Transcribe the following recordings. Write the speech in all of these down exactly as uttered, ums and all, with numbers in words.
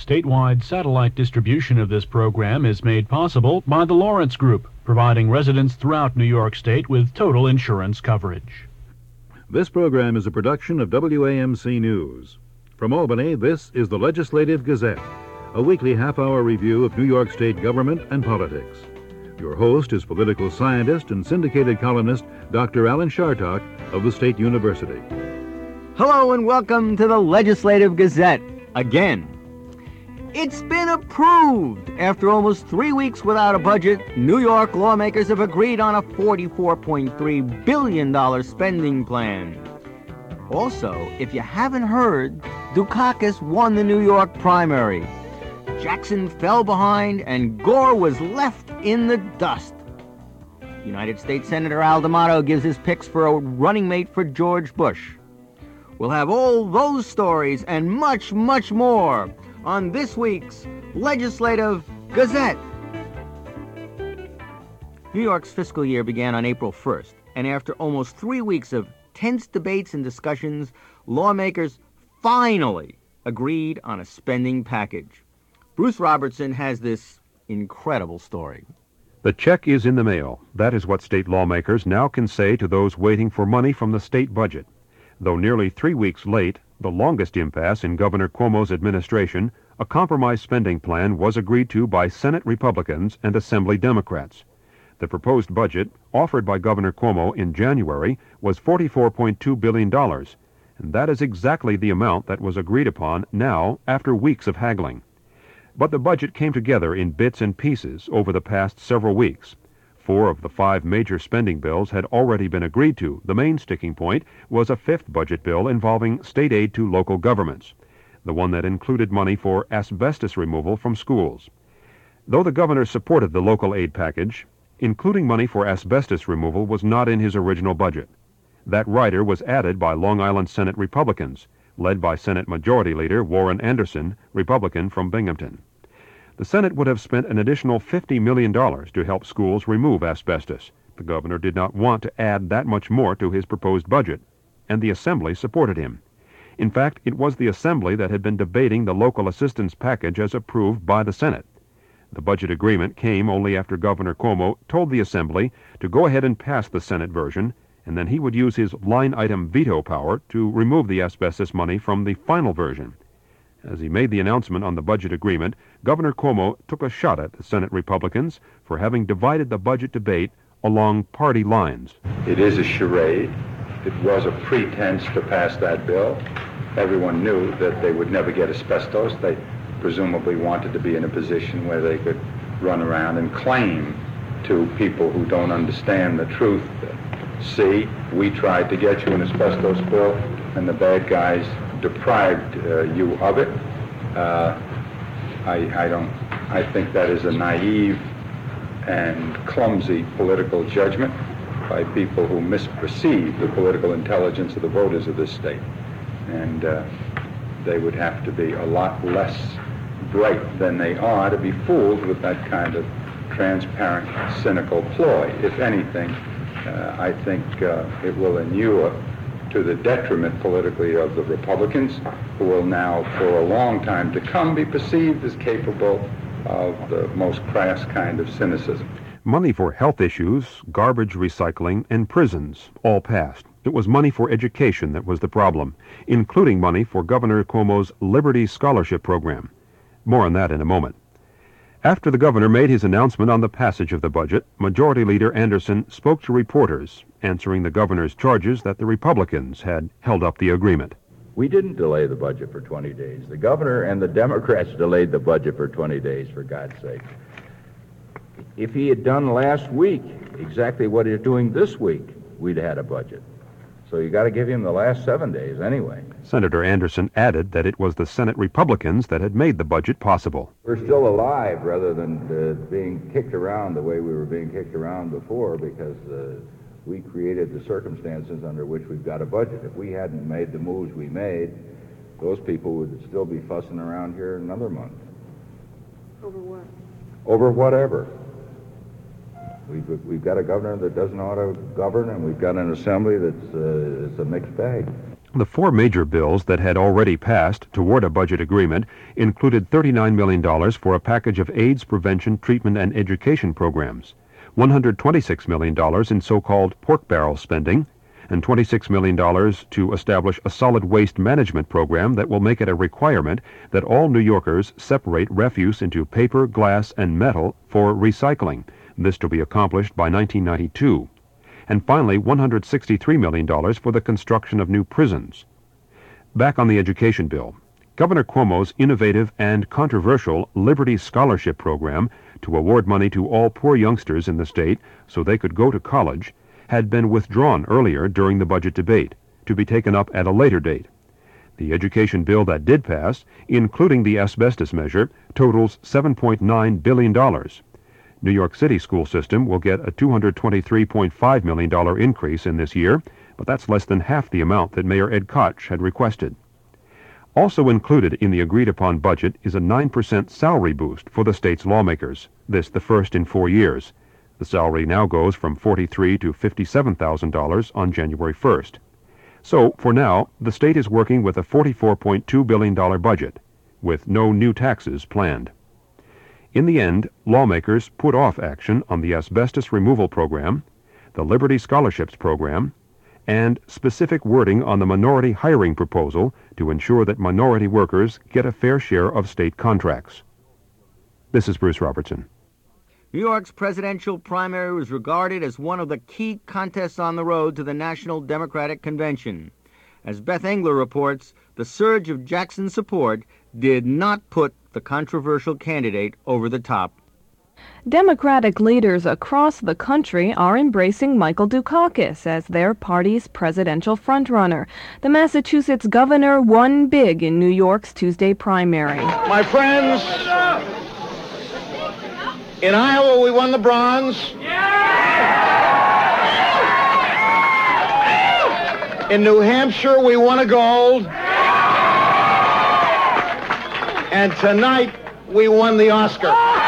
Statewide satellite distribution of this program is made possible by the Lawrence Group, providing residents throughout New York State with total insurance coverage. This program is a production of W A M C News. From Albany, this is the Legislative Gazette, a weekly half-hour review of New York State government and politics. Your host is political scientist and syndicated columnist Doctor Alan Chartock of the State University. Hello and welcome to the Legislative Gazette again. It's been approved. After almost three weeks without a budget, New York lawmakers have agreed on a forty-four point three billion dollars spending plan. Also, if you haven't heard, Dukakis won the New York primary. Jackson fell behind and Gore was left in the dust. United States Senator Al D'Amato gives his picks for a running mate for George Bush. We'll have all those stories and much, much more on this week's Legislative Gazette. New York's fiscal year began on April first, and after almost three weeks of tense debates and discussions, lawmakers finally agreed on a spending package. Bruce Robertson has this incredible story. The check is in the mail. That is what state lawmakers now can say to those waiting for money from the state budget. Though nearly three weeks late, the longest impasse in Governor Cuomo's administration, a compromise spending plan was agreed to by Senate Republicans and Assembly Democrats. The proposed budget, offered by Governor Cuomo in January, was forty-four point two billion dollars, and that is exactly the amount that was agreed upon now after weeks of haggling. But the budget came together in bits and pieces over the past several weeks. Four of the five major spending bills had already been agreed to. The main sticking point was a fifth budget bill involving state aid to local governments, the one that included money for asbestos removal from schools. Though the governor supported the local aid package, including money for asbestos removal was not in his original budget. That rider was added by Long Island Senate Republicans, led by Senate Majority Leader Warren Anderson, Republican from Binghamton. The Senate would have spent an additional fifty million dollars to help schools remove asbestos. The governor did not want to add that much more to his proposed budget, and the Assembly supported him. In fact, it was the Assembly that had been debating the local assistance package as approved by the Senate. The budget agreement came only after Governor Cuomo told the Assembly to go ahead and pass the Senate version, and then he would use his line-item veto power to remove the asbestos money from the final version. As he made the announcement on the budget agreement, Governor Cuomo took a shot at the Senate Republicans for having divided the budget debate along party lines. It is a charade. It was a pretense to pass that bill. Everyone knew that they would never get asbestos. They presumably wanted to be in a position where they could run around and claim to people who don't understand the truth that, see, we tried to get you an asbestos bill, and the bad guys deprived uh, you of it. Uh, I, I don't. I think that is a naive and clumsy political judgment by people who misperceive the political intelligence of the voters of this state, and uh, they would have to be a lot less bright than they are to be fooled with that kind of transparent, cynical ploy. If anything, uh, I think uh, it will inure to the detriment politically of the Republicans, who will now, for a long time to come, be perceived as capable of the most crass kind of cynicism. Money for health issues, garbage recycling, and prisons all passed. It was money for education that was the problem, including money for Governor Cuomo's Liberty Scholarship Program. More on that in a moment. After the governor made his announcement on the passage of the budget, Majority Leader Anderson spoke to reporters, answering the governor's charges that the Republicans had held up the agreement. We didn't delay the budget for twenty days. The governor and the Democrats delayed the budget for twenty days, for God's sake. If he had done last week exactly what he's doing this week, we'd had a budget. So you got to give him the last seven days anyway. Senator Anderson added that it was the Senate Republicans that had made the budget possible. We're still alive rather than uh, being kicked around the way we were being kicked around before, because uh, we created the circumstances under which we've got a budget. If we hadn't made the moves we made, those people would still be fussing around here another month. Over what? Over whatever. We've, we've got a governor that doesn't know how to govern, and we've got an assembly that's uh, it's a mixed bag. The four major bills that had already passed toward a budget agreement included thirty-nine million dollars for a package of AIDS prevention, treatment, and education programs, one hundred twenty-six million dollars in so-called pork barrel spending, and twenty-six million dollars to establish a solid waste management program that will make it a requirement that all New Yorkers separate refuse into paper, glass, and metal for recycling, this to be accomplished by nineteen ninety-two. And finally, one hundred sixty-three million dollars for the construction of new prisons. Back on the education bill, Governor Cuomo's innovative and controversial Liberty Scholarship Program to award money to all poor youngsters in the state so they could go to college had been withdrawn earlier during the budget debate, to be taken up at a later date. The education bill that did pass, including the asbestos measure, totals seven point nine billion dollars. New York City school system will get a two hundred twenty-three point five million dollars increase in this year, but that's less than half the amount that Mayor Ed Koch had requested. Also included in the agreed-upon budget is a nine percent salary boost for the state's lawmakers, this the first in four years. The salary now goes from forty-three thousand dollars to fifty-seven thousand dollars on January first. So, for now, the state is working with a forty-four point two billion dollars budget, with no new taxes planned. In the end, lawmakers put off action on the asbestos removal program, the Liberty Scholarships program, and specific wording on the minority hiring proposal to ensure that minority workers get a fair share of state contracts. This is Bruce Robertson. New York's presidential primary was regarded as one of the key contests on the road to the National Democratic Convention. As Beth Engler reports, the surge of Jackson's support did not put the controversial candidate over the top. Democratic leaders across the country are embracing Michael Dukakis as their party's presidential frontrunner. The Massachusetts governor won big in New York's Tuesday primary. My friends, in Iowa we won the bronze. In New Hampshire we won a gold. And tonight, we won the Oscar.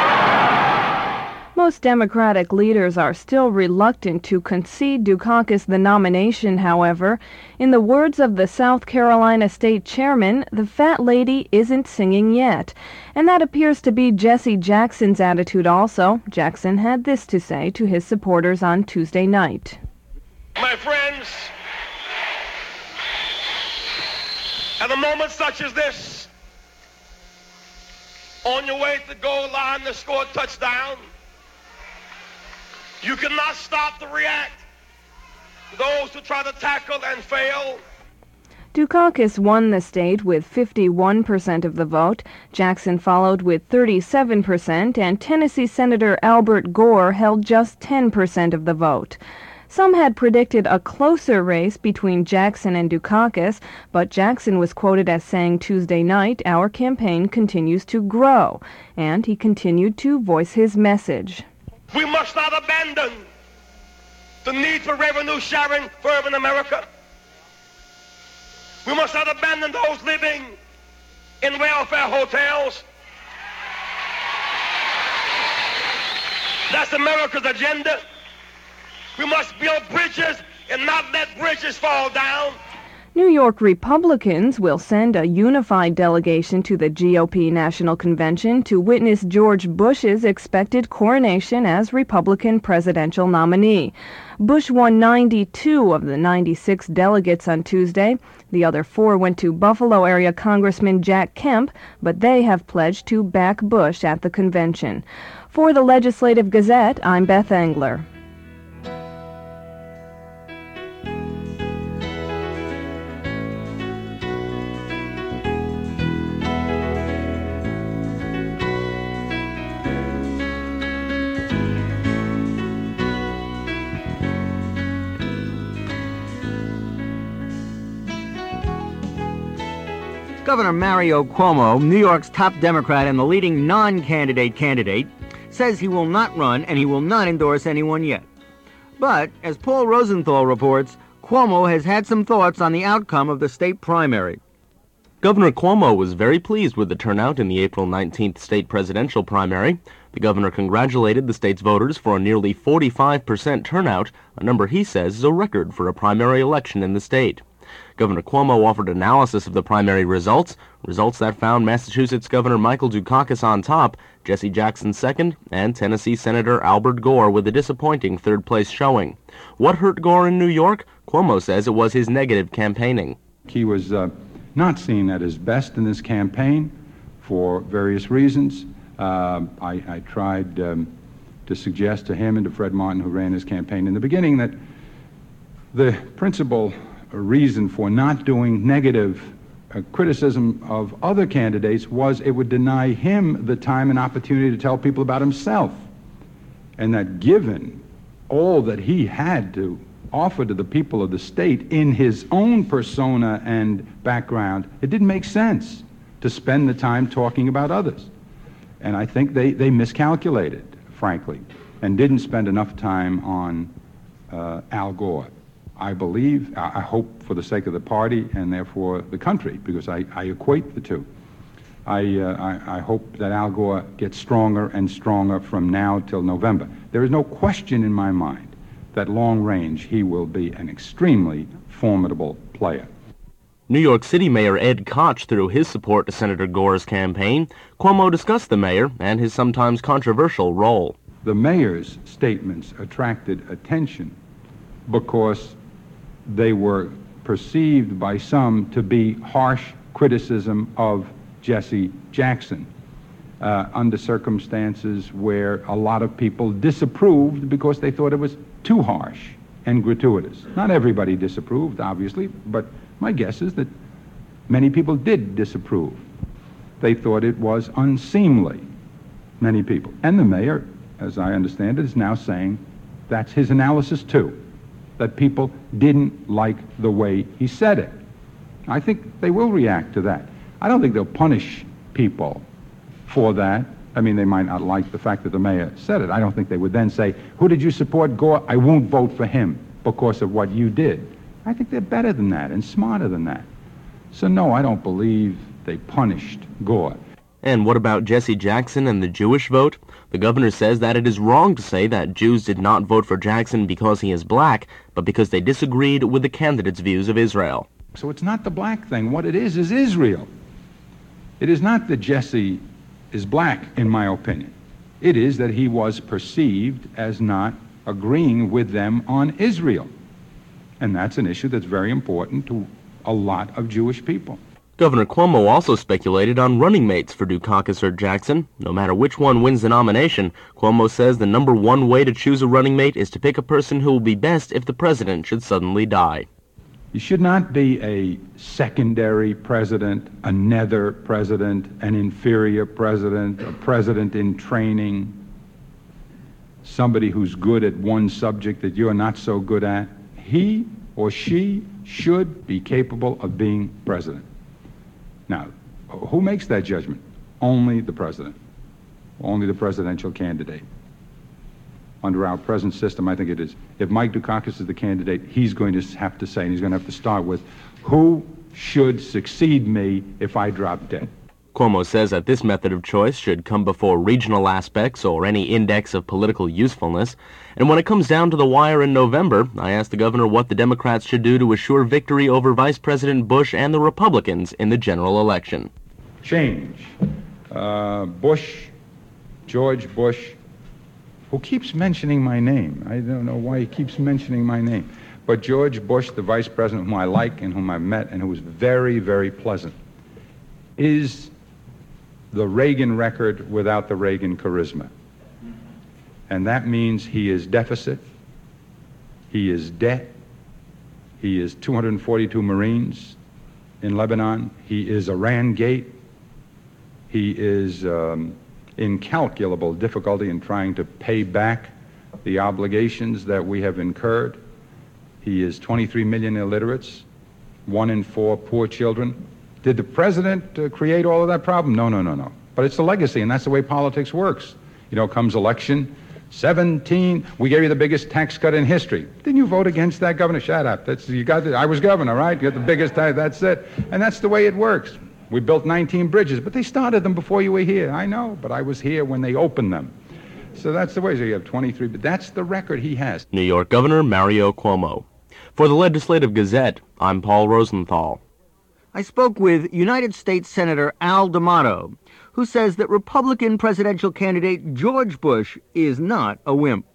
Most Democratic leaders are still reluctant to concede Dukakis the nomination, however. In the words of the South Carolina state chairman, the fat lady isn't singing yet. And that appears to be Jesse Jackson's attitude also. Jackson had this to say to his supporters on Tuesday night. My friends, at a moment such as this, on your way to the goal line to score a touchdown, you cannot stop to react to those who try to tackle and fail. Dukakis won the state with fifty-one percent of the vote. Jackson followed with thirty-seven percent, and Tennessee Senator Albert Gore held just ten percent of the vote. Some had predicted a closer race between Jackson and Dukakis, but Jackson was quoted as saying Tuesday night, "Our campaign continues to grow," and he continued to voice his message. We must not abandon the need for revenue sharing for urban America. We must not abandon those living in welfare hotels. That's America's agenda. We must build bridges and not let bridges fall down. New York Republicans will send a unified delegation to the G O P National Convention to witness George Bush's expected coronation as Republican presidential nominee. Bush won ninety-two of the ninety-six delegates on Tuesday. The other four went to Buffalo area Congressman Jack Kemp, but they have pledged to back Bush at the convention. For the Legislative Gazette, I'm Beth Engler. Governor Mario Cuomo, New York's top Democrat and the leading non-candidate candidate, says he will not run and he will not endorse anyone yet. But, as Paul Rosenthal reports, Cuomo has had some thoughts on the outcome of the state primary. Governor Cuomo was very pleased with the turnout in the April nineteenth state presidential primary. The governor congratulated the state's voters for a nearly forty-five percent turnout, a number he says is a record for a primary election in the state. Governor Cuomo offered analysis of the primary results, results that found Massachusetts Governor Michael Dukakis on top, Jesse Jackson second, and Tennessee Senator Albert Gore with a disappointing third-place showing. What hurt Gore in New York? Cuomo says it was his negative campaigning. He was uh, not seen at his best in this campaign for various reasons. Uh, I, I tried um, to suggest to him and to Fred Martin, who ran his campaign in the beginning, that the principal reason for not doing negative uh, criticism of other candidates was it would deny him the time and opportunity to tell people about himself. And that given all that he had to offer to the people of the state in his own persona and background, it didn't make sense to spend the time talking about others. And I think they, they miscalculated, frankly, and didn't spend enough time on uh, Al Gore. I believe, I hope for the sake of the party and therefore the country, because I, I equate the two. I, uh, I, I hope that Al Gore gets stronger and stronger from now till November. There is no question in my mind that long range he will be an extremely formidable player. New York City Mayor Ed Koch threw his support to Senator Gore's campaign. Cuomo discussed the mayor and his sometimes controversial role. The mayor's statements attracted attention because they were perceived by some to be harsh criticism of Jesse Jackson uh, under circumstances where a lot of people disapproved because they thought it was too harsh and gratuitous. Not everybody disapproved, obviously, but my guess is that many people did disapprove. They thought it was unseemly, many people. And the mayor, as I understand it, is now saying that's his analysis too, that people didn't like the way he said it. I think they will react to that. I don't think they'll punish people for that. I mean, they might not like the fact that the mayor said it. I don't think they would then say, who did you support, Gore? I won't vote for him because of what you did. I think they're better than that and smarter than that. So no, I don't believe they punished Gore. And what about Jesse Jackson and the Jewish vote? The governor says that it is wrong to say that Jews did not vote for Jackson because he is black, but because they disagreed with the candidate's views of Israel. So it's not the black thing. What it is is Israel. It is not that Jesse is black, in my opinion. It is that he was perceived as not agreeing with them on Israel. And that's an issue that's very important to a lot of Jewish people. Governor Cuomo also speculated on running mates for Dukakis or Jackson. No matter which one wins the nomination, Cuomo says the number one way to choose a running mate is to pick a person who will be best if the president should suddenly die. You should not be a secondary president, a nether president, an inferior president, a president in training, somebody who's good at one subject that you're not so good at. He or she should be capable of being president. Now, who makes that judgment? Only the president. Only the presidential candidate. Under our present system, I think it is. If Mike Dukakis is the candidate, he's going to have to say, and he's going to have to start with, who should succeed me if I drop dead? Cuomo says that this method of choice should come before regional aspects or any index of political usefulness. And when it comes down to the wire in November, I asked the governor what the Democrats should do to assure victory over Vice President Bush and the Republicans in the general election. Change. Uh, Bush, George Bush, who keeps mentioning my name. I don't know why he keeps mentioning my name. But George Bush, the vice president whom I like and whom I've met and who was very, very pleasant, is the Reagan record without the Reagan charisma. And that means he is deficit, he is debt, he is two hundred forty-two Marines in Lebanon, he is Iran Gate, he is um, incalculable difficulty in trying to pay back the obligations that we have incurred. He is twenty-three million illiterates, one in four poor children. Did the president uh, create all of that problem? No, no, no, no. But it's the legacy, and that's the way politics works. You know, comes election, seventeen, we gave you the biggest tax cut in history. Didn't you vote against that, Governor? Shut up. That's, you got the, I was governor, right? You got the biggest tax, that's it. And that's the way it works. We built nineteen bridges, but they started them before you were here. I know, but I was here when they opened them. So that's the way. So you have twenty-three, but that's the record he has. New York Governor Mario Cuomo. For the Legislative Gazette, I'm Paul Rosenthal. I spoke with United States Senator Al D'Amato, who says that Republican presidential candidate George Bush is not a wimp.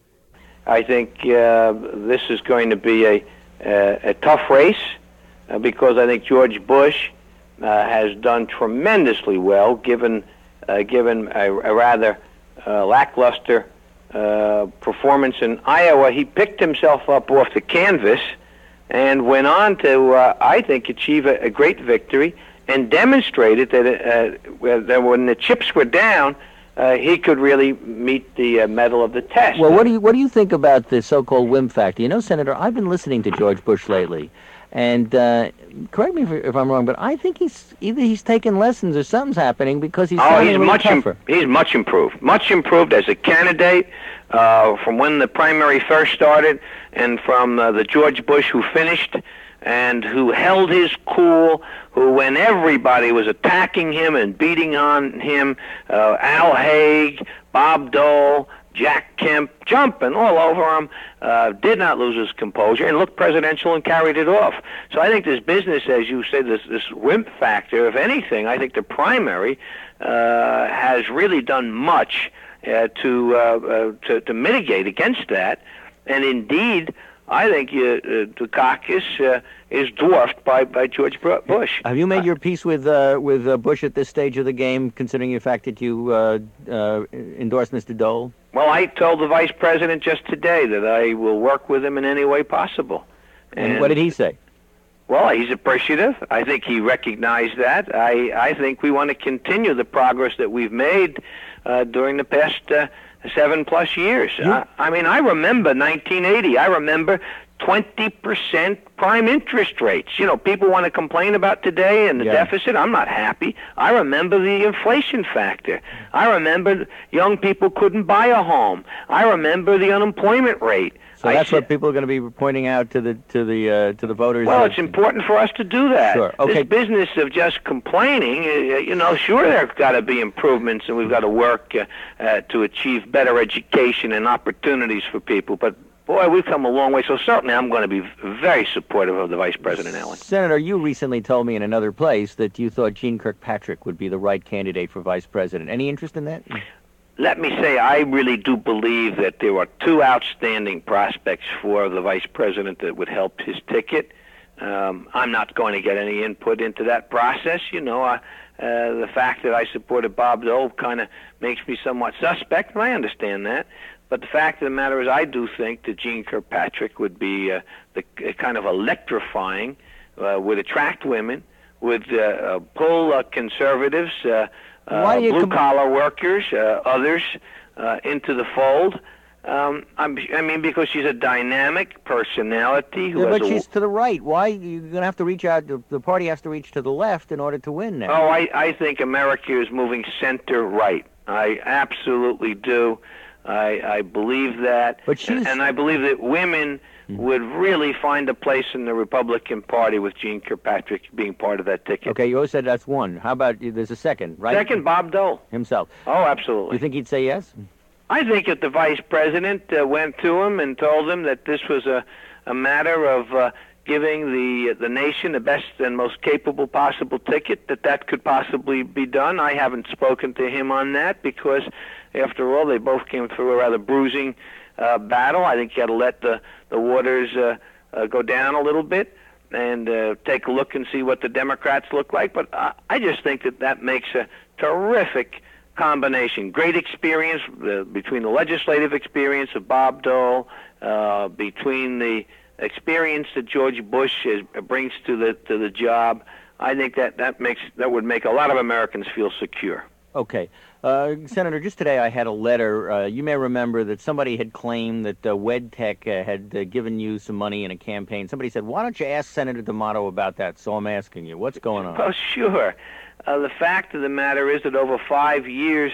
I think uh, this is going to be a, a, a tough race uh, because I think George Bush uh, has done tremendously well, given uh, given a, a rather uh, lackluster uh, performance in Iowa. He picked himself up off the canvas and went on to, uh, I think, achieve a, a great victory and demonstrated that, uh, that when the chips were down, uh, he could really meet the uh, mettle of the test. Well, what do you what do you think about the so-called wimp factor? You know, Senator, I've been listening to George Bush lately, and uh, correct me if, if I'm wrong, but I think he's either he's taken lessons or something's happening because he's oh, he's much tougher. Im- he's much improved, much improved as a candidate uh, from when the primary first started, and from uh, the George Bush who finished, and who held his cool, who, when everybody was attacking him and beating on him, uh, Al Haig, Bob Dole, Jack Kemp, jumping all over him, uh, did not lose his composure and looked presidential and carried it off. So I think this business, as you say, this, this wimp factor, if anything, I think the primary uh, has really done much uh, to, uh, uh, to to mitigate against that. And indeed, I think uh, uh, Dukakis uh, is dwarfed by, by George Bush. Have you made your peace with uh, with uh, Bush at this stage of the game, considering the fact that you uh, uh, endorsed Mister Dole? Well, I told the vice president just today that I will work with him in any way possible. And, and what did he say? Well, he's appreciative. I think he recognized that. I, I think we want to continue the progress that we've made uh, during the past uh, seven plus years. Yeah. I, I mean, I remember nineteen eighty. I remember twenty percent prime interest rates. You know, people want to complain about today and the yeah. deficit. I'm not happy. I remember the inflation factor. I remember young people couldn't buy a home. I remember the unemployment rate. So I that's see- what people are going to be pointing out to the to the uh, to the voters. Well, it's important for us to do that. Sure. Okay. This business of just complaining, uh, you know, sure there's got to be improvements, and we've got to work uh, uh, to achieve better education and opportunities for people. But boy, we've come a long way. So certainly, I'm going to be very supportive of the Vice President, Alan. Senator, you recently told me in another place that you thought Jeane Kirkpatrick would be the right candidate for vice president. Any interest in that? Let me say, I really do believe that there are two outstanding prospects for the vice president that would help his ticket. Um, I'm not going to get any input into that process. You know, uh, uh, the fact that I supported Bob Dole kind of makes me somewhat suspect, and I understand that. But the fact of the matter is, I do think that Jeane Kirkpatrick would be uh, the uh, kind of electrifying, uh, would attract women, would uh, uh, pull uh, conservatives, uh, Uh, blue-collar com- workers, uh, others, uh, into the fold. Um, I'm, I mean, because she's a dynamic personality who yeah, has but a... she's to the right. Why? You're going to have to reach out. The, the party has to reach to the left in order to win now. Oh, I, I think America is moving center-right. I absolutely do. I, I believe that. But she's... and, and I believe that women would really find a place in the Republican Party with Jeane Kirkpatrick being part of that ticket. Okay, you always said that's one. How about there's a second, right? Second, Bob Dole. Himself. Oh, absolutely. You think he'd say yes? I think if the vice president uh, went to him and told him that this was a, a matter of uh, giving the the nation the best and most capable possible ticket, that that could possibly be done. I haven't spoken to him on that because, after all, they both came through a rather bruising uh, battle. I think you got to let the, the waters uh, uh, go down a little bit and uh, take a look and see what the Democrats look like. But I, I just think that that makes a terrific combination. Great experience uh, between the legislative experience of Bob Dole, uh, between the experience that George Bush is, brings to the to the job. I think that that makes that would make a lot of Americans feel secure. Okay. Uh, Senator, just today I had a letter. Uh, you may remember that somebody had claimed that uh, WedTech uh, had uh, given you some money in a campaign. Somebody said, why don't you ask Senator D'Amato about that? So I'm asking you, what's going on? Oh, sure. Uh, the fact of the matter is that over five years,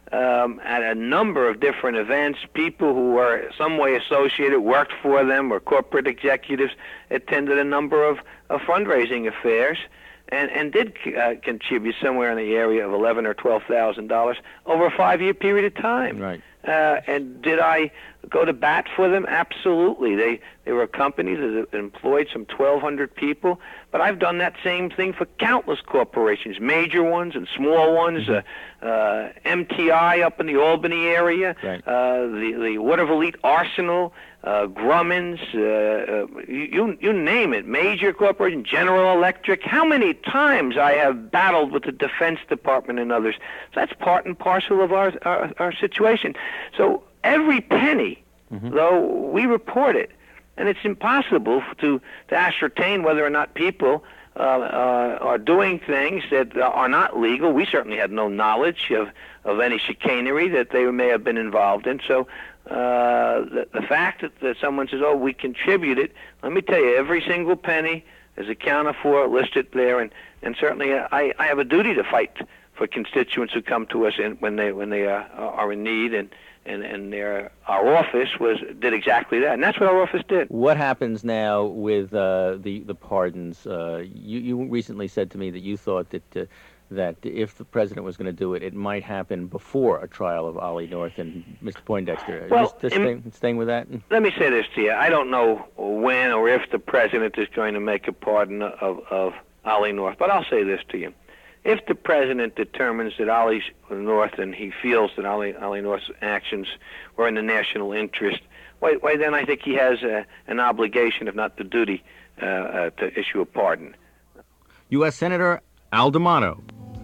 um, at a number of different events, people who were some way associated, worked for them, or corporate executives, attended a number of, of fundraising affairs. And, and did uh, contribute somewhere in the area of eleven or twelve thousand dollars over a five-year period of time. Right. Uh, and did I go to bat for them? Absolutely. They they were companies that employed some twelve hundred people, but I've done that same thing for countless corporations, major ones and small ones. Mm-hmm. uh, uh, M T I up in the Albany area, right. uh, the the Waterville Arsenal, uh, Grumman's, uh, uh, you you name it, major corporation, General Electric. How many times I have battled with the Defense Department and others. So that's part and parcel of our our, our situation. So every penny, mm-hmm. though, we report it, and it's impossible to to ascertain whether or not people uh, uh, are doing things that are not legal. We certainly had no knowledge of of any chicanery that they may have been involved in. So uh, the, the fact that, that someone says, "Oh, we contributed," let me tell you, every single penny is accounted for, listed there, and and certainly I I have a duty to fight for constituents who come to us in, when they when they uh, are in need, and and and their our office was did exactly that, and that's what our office did. What happens now with uh, the the pardons? Uh, you you recently said to me that you thought that uh, that if the president was going to do it, it might happen before a trial of Ollie North and Mister Poindexter. Well, just, just staying, staying with that. Let me say this to you: I don't know when or if the president is going to make a pardon of of Ollie North, but I'll say this to you. If the president determines that Ollie North and he feels that Ollie, Ollie North's actions were in the national interest, why, why then I think he has a, an obligation, if not the duty, uh, uh, to issue a pardon. U S Senator Al D'Amato.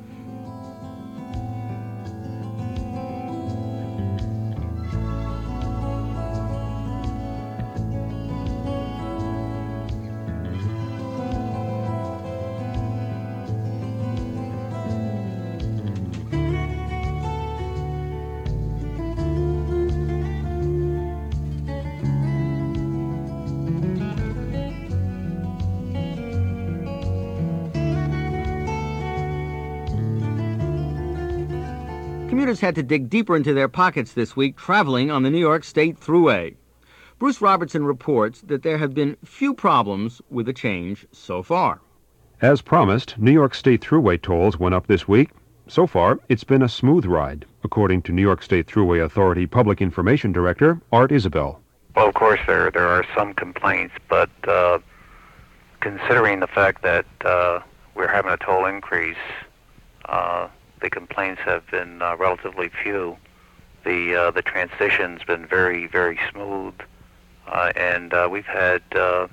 Commuters had to dig deeper into their pockets this week traveling on the New York State Thruway. Bruce Robertson reports that there have been few problems with the change so far. As promised, New York State Thruway tolls went up this week. So far, it's been a smooth ride, according to New York State Thruway Authority Public Information Director Art Isabel. Well, of course, there there are some complaints, but uh, considering the fact that uh, we're having a toll increase, uh, the complaints have been uh, relatively few. The uh, the transition's been very, very smooth, uh, and uh, we've had uh,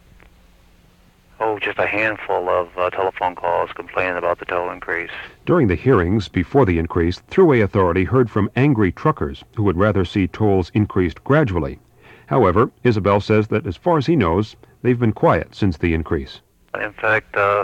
oh just a handful of uh, telephone calls complaining about the toll increase. During the hearings before the increase, Thruway Authority heard from angry truckers who would rather see tolls increased gradually. However, Isabel says that as far as he knows, they've been quiet since the increase. In fact, uh,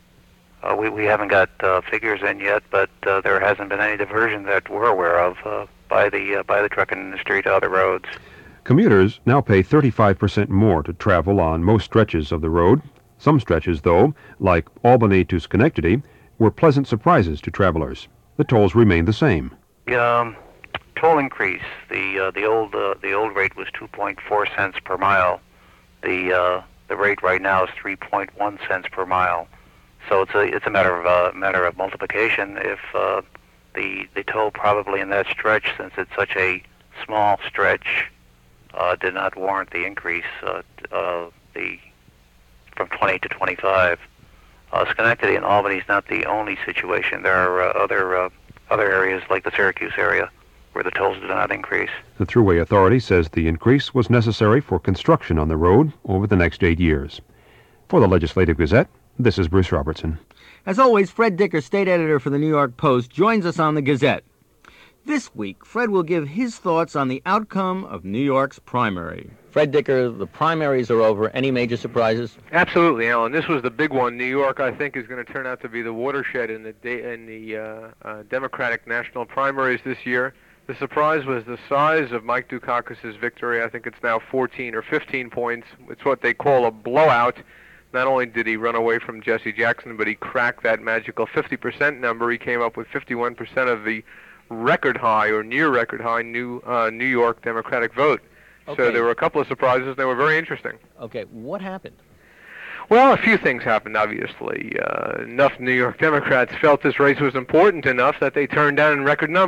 Uh, we, we haven't got uh, figures in yet, but uh, there hasn't been any diversion that we're aware of uh, by the uh, by the trucking industry to other roads. Commuters now pay thirty-five percent more to travel on most stretches of the road. Some stretches, though, like Albany to Schenectady, were pleasant surprises to travelers. The tolls remain the same. The um, toll increase, the uh, the old uh, the old rate was two point four cents per mile. The uh, the rate right now is three point one cents per mile. So it's a it's a matter of uh, matter of multiplication. If uh, the the toll probably in that stretch, since it's such a small stretch, uh, did not warrant the increase uh, uh, the from twenty to twenty-five. Uh, Schenectady and Albany is not the only situation. There are uh, other uh, other areas like the Syracuse area where the tolls did not increase. The Thruway Authority says the increase was necessary for construction on the road over the next eight years. For the Legislative Gazette, this is Bruce Robertson. As always, Fred Dicker, state editor for the New York Post, joins us on the Gazette. This week, Fred will give his thoughts on the outcome of New York's primary. Fred Dicker, the primaries are over. Any major surprises? Absolutely, Alan. This was the big one. New York, I think, is going to turn out to be the watershed in the de- in the uh, uh, Democratic national primaries this year. The surprise was the size of Mike Dukakis' victory. I think it's now fourteen or fifteen points. It's what they call a blowout. Not only did he run away from Jesse Jackson, but he cracked that magical fifty percent number. He came up with fifty-one percent of the record high or near record high new uh, New York Democratic vote. Okay. So there were a couple of surprises, and they were very interesting. Okay, what happened? Well, a few things happened, obviously. Uh, enough New York Democrats felt this race was important enough that they turned down in record numbers.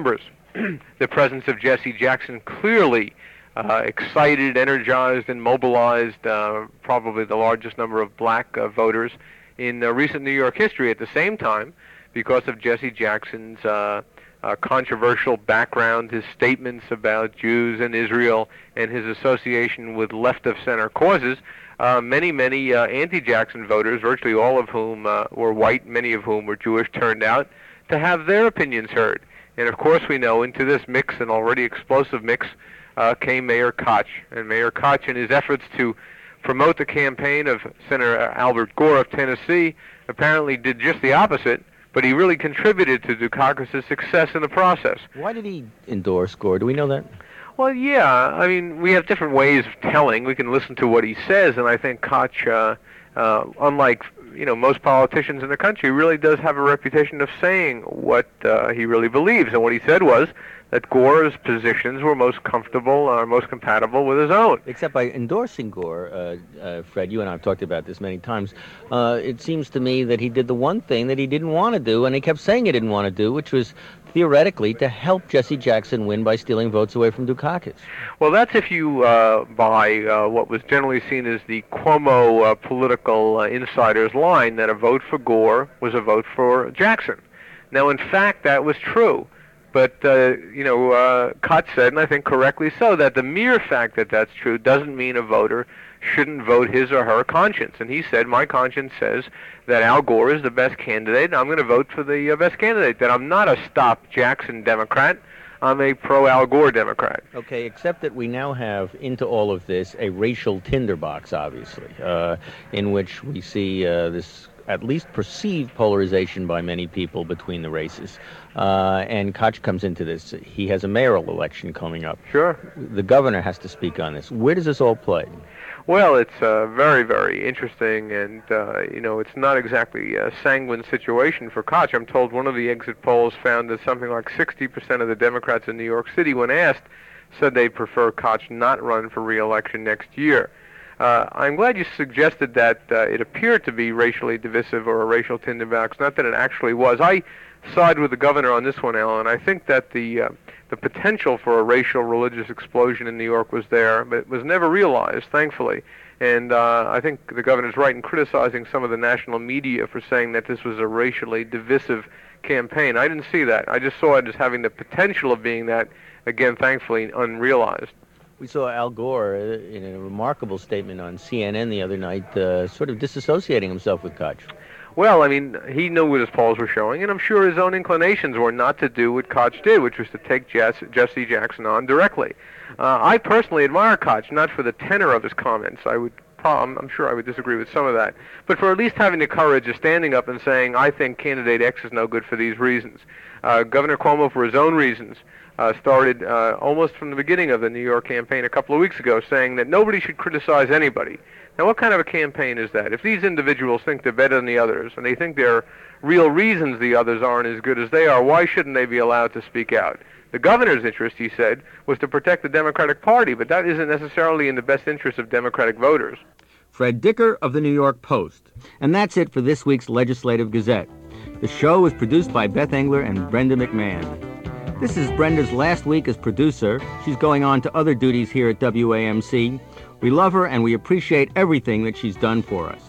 the presence of Jesse Jackson clearly uh, excited, energized, and mobilized uh, probably the largest number of black uh, voters in uh, recent New York history. At the same time, because of Jesse Jackson's uh, uh, controversial background, his statements about Jews and Israel, and his association with left-of-center causes, uh, many, many uh, anti-Jackson voters, virtually all of whom uh, were white, many of whom were Jewish, turned out to have their opinions heard. And of course we know into this mix, an already explosive mix, uh, came Mayor Koch. And Mayor Koch, in his efforts to promote the campaign of Senator Albert Gore of Tennessee, apparently did just the opposite, but he really contributed to Dukakis' success in the process. Why did he endorse Gore? Do we know that? Well, yeah. I mean, we have different ways of telling. We can listen to what he says, and I think Koch, uh, uh, unlike you know most politicians in the country, really does have a reputation of saying what uh, he really believes. And what he said was that Gore's positions were most comfortable, or most compatible with his own. Except by endorsing Gore, uh, uh, Fred, you and I have talked about this many times, uh, it seems to me that he did the one thing that he didn't want to do, and he kept saying he didn't want to do, which was theoretically to help Jesse Jackson win by stealing votes away from Dukakis. Well, that's if you uh, buy uh, what was generally seen as the Cuomo uh, political uh, insider's line, that a vote for Gore was a vote for Jackson. Now, in fact, that was true. But, uh, you know, uh, Koch said, and I think correctly so, that the mere fact that that's true doesn't mean a voter shouldn't vote his or her conscience. And he said, my conscience says that Al Gore is the best candidate, and I'm going to vote for the uh, best candidate. That I'm not a Stop Jackson Democrat. I'm a pro-Al Gore Democrat. Okay, except that we now have into all of this a racial tinderbox, obviously, uh, in which we see uh, this at least perceived polarization by many people between the races. Uh, and Koch comes into this. He has a mayoral election coming up. Sure. The governor has to speak on this. Where does this all play? Well, it's uh, very, very interesting, and, uh, you know, it's not exactly a sanguine situation for Koch. I'm told one of the exit polls found that something like sixty percent of the Democrats in New York City, when asked, said they'd prefer Koch not run for re-election next year. Uh, I'm glad you suggested that uh, it appeared to be racially divisive or a racial tinderbox, not that it actually was. I side with the governor on this one, Alan. I think that the uh, the potential for a racial religious explosion in New York was there, but it was never realized, thankfully. And uh, I think the governor's right in criticizing some of the national media for saying that this was a racially divisive campaign. I didn't see that. I just saw it as having the potential of being that, again, thankfully, unrealized. We saw Al Gore in a remarkable statement on C N N the other night, uh, sort of disassociating himself with Koch. Well, I mean, he knew what his polls were showing, and I'm sure his own inclinations were not to do what Koch did, which was to take Jesse, Jesse Jackson on directly. Uh, I personally admire Koch, not for the tenor of his comments. I would, I'm sure I would disagree with some of that, but for at least having the courage of standing up and saying, I think candidate X is no good for these reasons. Uh, Governor Cuomo, for his own reasons, Uh, started uh, almost from the beginning of the New York campaign a couple of weeks ago, saying that nobody should criticize anybody. Now, what kind of a campaign is that? If these individuals think they're better than the others, and they think there are real reasons the others aren't as good as they are, why shouldn't they be allowed to speak out? The governor's interest, he said, was to protect the Democratic Party, but that isn't necessarily in the best interest of Democratic voters. Fred Dicker of the New York Post. And that's it for this week's Legislative Gazette. The show was produced by Beth Engler and Brenda McMahon. This is Brenda's last week as producer. She's going on to other duties here at W A M C. We love her and we appreciate everything that she's done for us.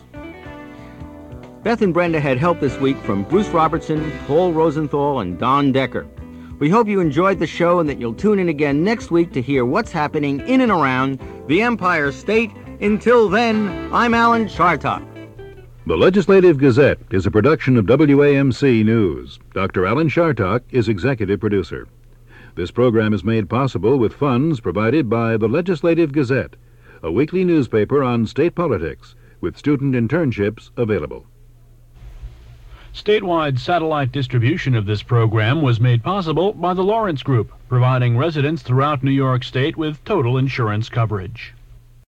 Beth and Brenda had help this week from Bruce Robertson, Paul Rosenthal, and Don Decker. We hope you enjoyed the show and that you'll tune in again next week to hear what's happening in and around the Empire State. Until then, I'm Alan Chartock. The Legislative Gazette is a production of W A M C News. Doctor Alan Chartock is executive producer. This program is made possible with funds provided by the Legislative Gazette, a weekly newspaper on state politics with student internships available. Statewide satellite distribution of this program was made possible by the Lawrence Group, providing residents throughout New York State with total insurance coverage.